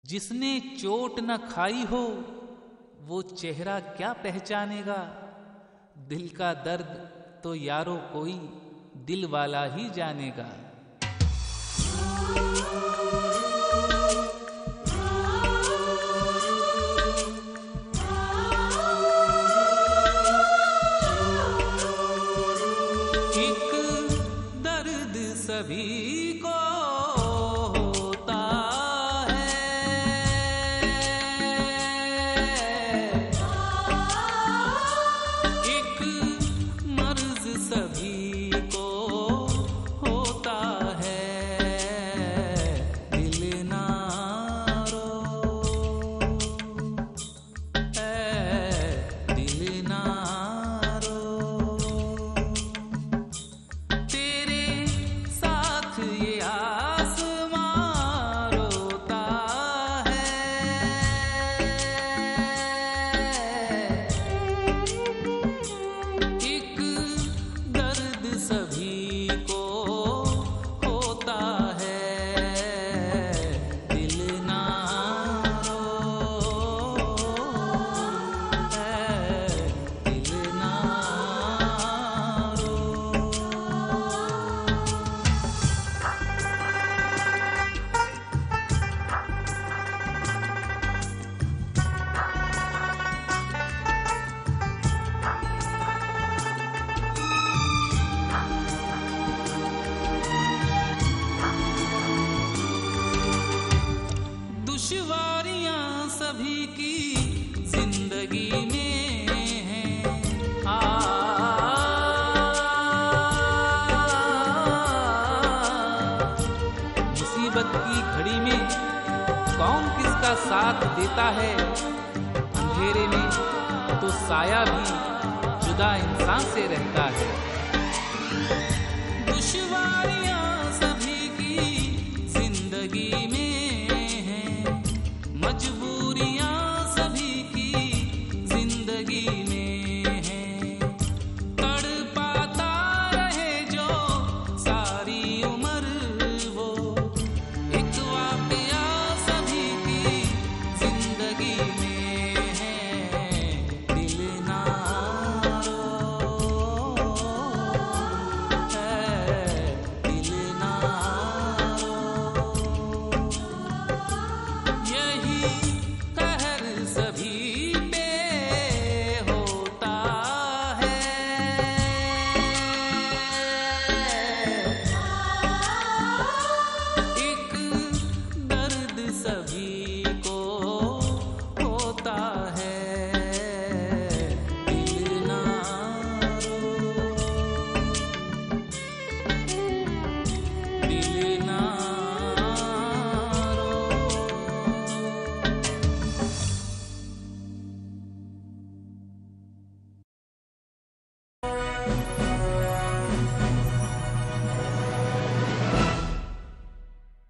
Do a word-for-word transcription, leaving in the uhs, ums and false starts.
जिसने चोट न खाई हो वो चेहरा क्या पहचानेगा। दिल का दर्द तो यारो कोई दिल वाला ही जानेगा। एक दर्द सभी को होता है, एक मर्ज सभी को होता है। दिल ना रो है, दिल ना दुश्वारियां सभी की जिंदगी में हैं। आ, मुसीबत की घड़ी में कौन किसका साथ देता है। अंधेरे में तो साया भी जुदा इंसान से रहता है। दुश्वारियां सभी की जिंदगी में, मजबूरियां सभी